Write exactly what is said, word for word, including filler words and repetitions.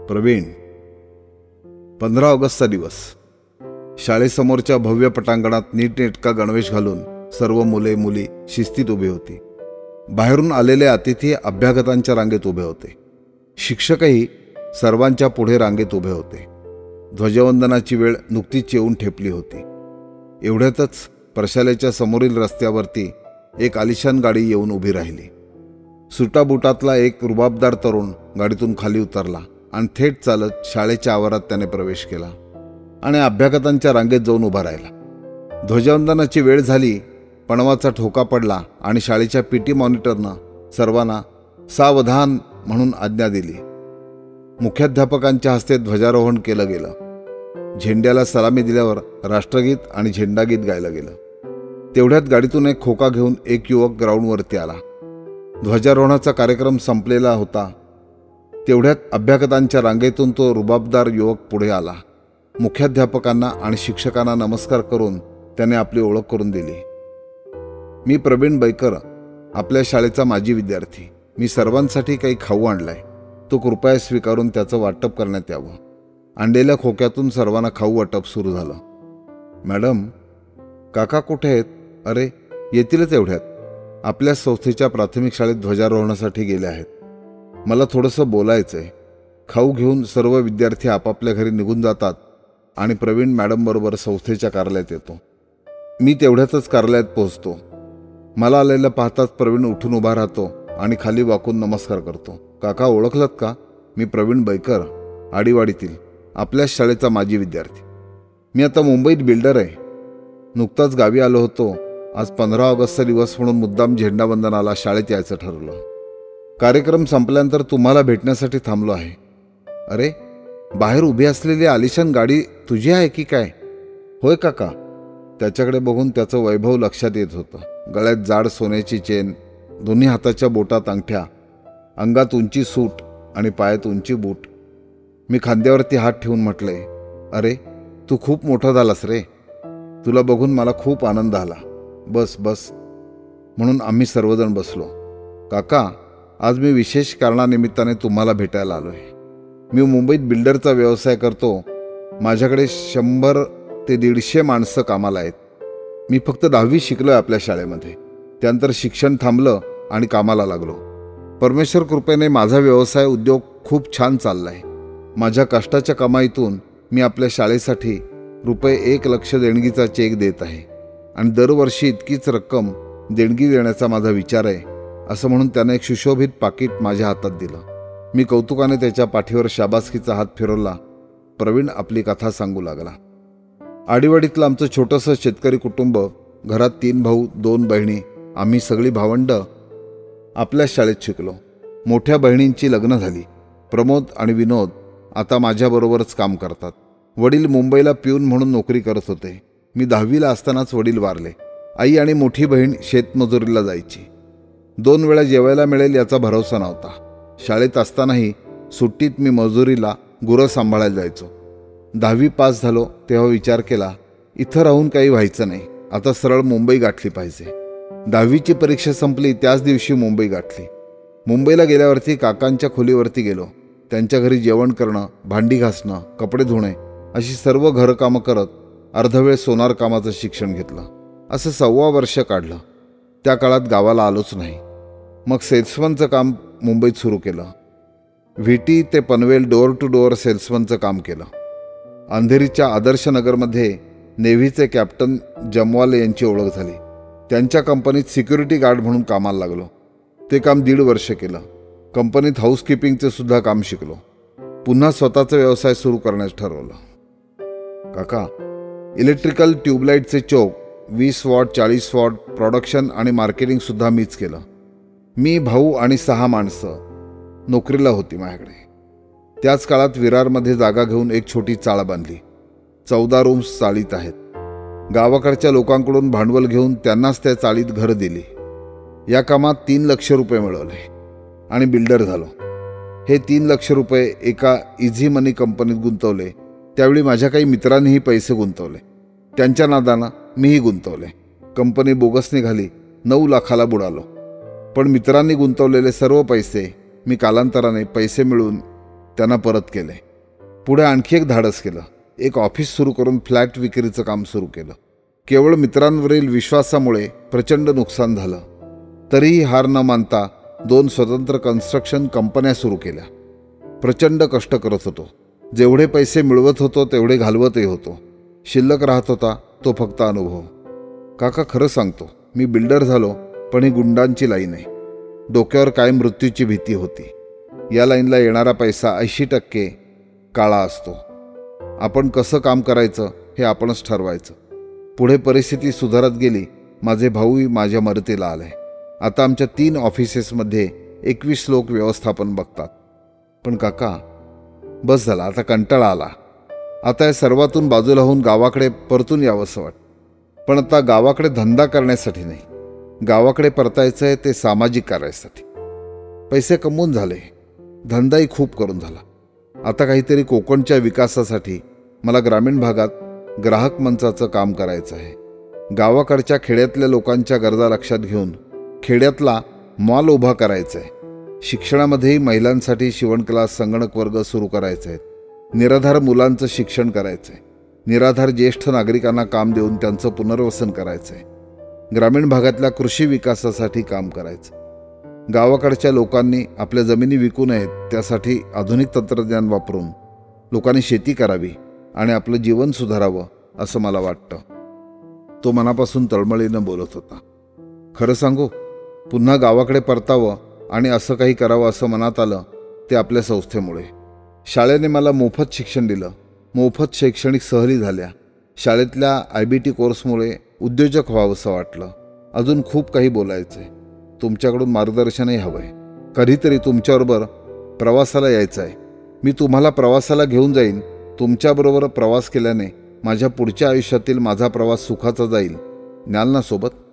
प्रवीण. पंधरा ऑगस्टचा दिवस. शाळेसमोरच्या भव्य पटांगणात नीटनेटका गणवेश घालून सर्व मुले मुली शिस्तीत उभी होती. बाहेरून आलेले अतिथी अभ्यागतांच्या रांगेत उभे होते. शिक्षकही सर्वांच्या पुढे रांगेत उभे होते. ध्वजवंदनाची वेळ नुकतीच येऊन ठेपली होती. एवढ्यातच प्रशालेच्या समोरील रस्त्यावरती एक आलिशान गाडी येऊन उभी राहिली. सुटाबुटातला एक रुबाबदार तरुण गाडीतून खाली उतरला आणि थेट चालत शाळेच्या आवारात त्याने प्रवेश केला आणि अभ्यागतांच्या रांगेत जाऊन उभा राहिला. ध्वजवंदनाची वेळ झाली, पणवाचा ठोका पडला आणि शाळेच्या पीटी मॉनिटरनं सर्वांना सावधान म्हणून आज्ञा दिली. मुख्याध्यापकांच्या हस्ते ध्वजारोहण केलं गेलं. झेंड्याला सलामी दिल्यावर राष्ट्रगीत आणि झेंडागीत गायलं गेलं. तेवढ्यात गाडीतून एक खोका घेऊन एक युवक ग्राउंडवरती आला. ध्वजारोहणाचा कार्यक्रम संपलेला होता. तेवढ्यात अभ्यागतांच्या रांगेतून तो रुबाबदार युवक पुढे आला. मुख्याध्यापकांना आणि शिक्षकांना नमस्कार करून त्याने आपली ओळख करून दिली. मी प्रवीण बैकर, आपल्या शाळेचा माजी विद्यार्थी. मी सर्वांसाठी काही खाऊ आणलाय, तो कृपया स्वीकारून त्याचं वाटप करण्यात यावं. आणलेल्या खोक्यातून सर्वांना खाऊ वाटप सुरू झालं. मॅडम, काका कुठे आहेत? अरे, येतीलच एवढ्यात. आपल्या संस्थेच्या प्राथमिक शाळेत ध्वजारोहणासाठी गेले आहेत. मला थोडंसं बोलायचं आहे. खाऊ घेऊन सर्व विद्यार्थी आपापल्या घरी निघून जातात आणि प्रवीण मॅडमबरोबर संस्थेच्या कार्यालयात येतो. मी तेवढ्यातच कार्यालयात पोहोचतो. मला आलेलं पाहताच प्रवीण उठून उभा राहतो आणि खाली वाकून नमस्कार करतो. काका, ओळखलत का? मी प्रवीण बैकर, आडीवाडीतील आपल्याच शाळेचा माजी विद्यार्थी. मी आता मुंबईत बिल्डर आहे. नुकताच गावी आलो होतो. आज पंधरा ऑगस्टचा दिवस म्हणून मुद्दाम झेंडावंदनाला शाळेत यायचं ठरवलं. कार्यक्रम संपल्यानंतर तुम्हाला भेटण्यासाठी थांबलो आहे. अरे, बाहेर उभी असलेली आलिशान गाडी तुझी आहे की काय? होय काका. त्याच्याकडे बघून त्याचं वैभव लक्षात येत होतं. गळ्यात जाड सोन्याची चेन, दोन्ही हाताच्या बोटात अंगठ्या, अंगात उंची सूट आणि पायात उंची बूट. मी खांद्यावरती हात ठेवून म्हटलंय, अरे तू खूप मोठा झालास रे. तुला बघून मला खूप आनंद आला. बस बस. म्हणून आम्ही सर्वजण बसलो. काका, आज मी विशेष कारणानिमित्ताने तुम्हाला भेटायला आलो आहे. मी मुंबईत बिल्डरचा व्यवसाय करतो. माझ्याकडे शंभर ते दीडशे माणसं कामाला आहेत. मी फक्त दहावी शिकलो आहे आपल्या शाळेमध्ये. त्यानंतर शिक्षण थांबलं आणि कामाला लागलो. परमेश्वर कृपेने माझा व्यवसाय उद्योग खूप छान चालला आहे. माझ्या कष्टाच्या कमाईतून मी आपल्या शाळेसाठी रुपये एक लक्ष देणगीचा चेक देत आहे आणि दरवर्षी इतकीच रक्कम देणगी देण्याचा माझा विचार आहे, असं म्हणून त्याने एक सुशोभित पाकिट माझ्या हातात दिलं. मी कौतुकाने त्याच्या पाठीवर शाबासकीचा हात फिरवला. प्रवीण आपली कथा सांगू लागला. आडीवाडीतलं आमचं छोटंसं शेतकरी कुटुंब. घरात तीन भाऊ, दोन बहिणी. आम्ही सगळी भावंड आपल्याच शाळेत शिकलो. मोठ्या बहिणींची लग्न झाली. प्रमोद आणि विनोद आता माझ्याबरोबरच काम करतात. वडील मुंबईला पिऊन म्हणून नोकरी करत होते. मी दहावीला असतानाच वडील वारले. आई आणि मोठी बहीण शेतमजुरीला जायची. दोन वेळा जेवायला मिळेल याचा भरोसा नव्हता. शाळेत असतानाही सुट्टीत मी मजुरीला गुरं सांभाळायला जायचो. दहावी पास झालो तेव्हा विचार केला, इथं राहून काही व्हायचं नाही, आता सरळ मुंबई गाठली पाहिजे. दहावीची परीक्षा संपली त्याच दिवशी मुंबई गाठली. मुंबईला गेल्यावरती काकांच्या खोलीवरती गेलो. त्यांच्या घरी जेवण करणं, भांडी घासणं, कपडे धुणे अशी सर्व घरकामं करत अर्धवेळ सोनार कामाचं शिक्षण घेतलं. असं सव्वा वर्ष काढलं. त्या काळात गावाला आलोच नाही. मग सेल्समनचं काम मुंबईत सुरू केलं. व्ही टी ते पनवेल डोअर टू डोअर सेल्समनचं काम केलं. अंधेरीच्या आदर्श नगरमध्ये नेव्हीचे कॅप्टन जमवाले यांची ओळख झाली. त्यांच्या कंपनीत सिक्युरिटी गार्ड म्हणून कामाला लागलो. ते काम दीड वर्ष केलं. कंपनीत हाऊसकीपिंगचे सुद्धा काम शिकलो. पुन्हा स्वतःचा व्यवसाय सुरू करण्यास ठरवलं. काका, इलेक्ट्रिकल ट्यूबलाईटचे चोक, वीस वॉट, चाळीस वॉट, प्रोडक्शन आणि मार्केटिंगसुद्धा मीच केलं. मी, भाऊ आणि सहा माणसं नोकरीला होती माझ्याकडे. त्याच काळात विरारमध्ये जागा घेऊन एक छोटी चाळ बांधली. चौदा रूम्स चाळीत आहेत. गावाकडच्या लोकांकडून भांडवल घेऊन त्यांनाच त्या चाळीत घरं दिली. या कामात तीन लक्ष रुपये मिळवले आणि बिल्डर झालो. हे तीन लक्ष रुपये एका इझी मनी कंपनीत गुंतवले. त्यावेळी माझ्या काही मित्रांनीही पैसे गुंतवले. त्यांच्या नादानं मीही गुंतवले. कंपनी बोगस निघाली. नऊ लाखाला बुडालो. पण मित्रांनी गुंतवलेले सर्व पैसे मी कालांतराने पैसे मिळून त्यांना परत केले. पुढे आणखी एक धाडस केलं. एक ऑफिस सुरू करून फ्लॅट विक्रीचं काम सुरू केलं. केवळ मित्रांवरील विश्वासामुळे प्रचंड नुकसान झालं. तरीही हार न मानता दोन स्वतंत्र कन्स्ट्रक्शन कंपन्या सुरू केल्या. प्रचंड कष्ट करत होतो. जेवढे पैसे मिळवत होतो तेवढे घालवतही होतो. शिल्लक राहत होता तो फक्त अनुभव. काका, खरं सांगतो, मी बिल्डर झालो, पण ही गुंडांची लाईन आहे. डोक्यावर कायम मृत्यूची भीती होती. या लाईनला येणारा पैसा ऐंशी टक्के काळा असतो. आपण कसं काम करायचं हे आपणच ठरवायचं. पुढे परिस्थिती सुधारत गेली. माझे भाऊही माझ्या मदतीला आले. आता आमच्या तीन ऑफिसेसमध्ये एकवीस लोक व्यवस्थापन बघतात. पण काका, बस झाला, आता कंटाळा आला. आता या सर्वातून बाजूला होऊन गावाकडे परतून यावंसं वाटतं. पण आता गावाकडे धंदा करण्यासाठी नाही, गावाकडे परतायचं आहे ते सामाजिक कार्यासाठी. पैसे कमवून झाले, धंदाही खूप करून झाला. आता काहीतरी कोकणच्या विकासासाठी मला ग्रामीण भागात ग्राहक मंचाचं काम करायचं आहे. गावाकडच्या खेड्यातल्या लोकांच्या गरजा लक्षात घेऊन खेड्यातला मॉल उभा करायचा आहे. शिक्षणामध्येही महिलांसाठी शिवण क्लास, संगणक वर्ग सुरू करायचे आहेत. निराधार मुलांचं शिक्षण करायचं आहे. निराधार ज्येष्ठ नागरिकांना काम देऊन त्यांचं पुनर्वसन करायचं आहे. ग्रामीण भागातल्या कृषी विकासासाठी काम करायचं. गावाकडच्या लोकांनी आपल्या जमिनी विकू नयेत, त्यासाठी आधुनिक तंत्रज्ञान वापरून लोकांनी शेती करावी आणि आपलं जीवन सुधारावं असं मला वाटतं. तो मनापासून तळमळीनं बोलत होता. खरं सांगू, पुन्हा गावाकडे परतावं आणि असं काही करावं असं मनात आलं ते आपल्या संस्थेमुळे. शाळेने मला मोफत शिक्षण दिलं. मोफत शैक्षणिक सहली झाल्या. शाळेतल्या आय बी टी कोर्समुळे उद्योजक व्हावंसं वाटलं. अजून खूप काही बोलायचं आहे. तुमच्याकडून मार्गदर्शनही हवं आहे. कधीतरी तुमच्याबरोबर प्रवासाला यायचं आहे. मी तुम्हाला प्रवासाला घेऊन जाईन. तुमच्याबरोबर प्रवास केल्याने माझ्या पुढच्या आयुष्यातील माझा प्रवास सुखाचा जाईल. न्याल ना सोबत?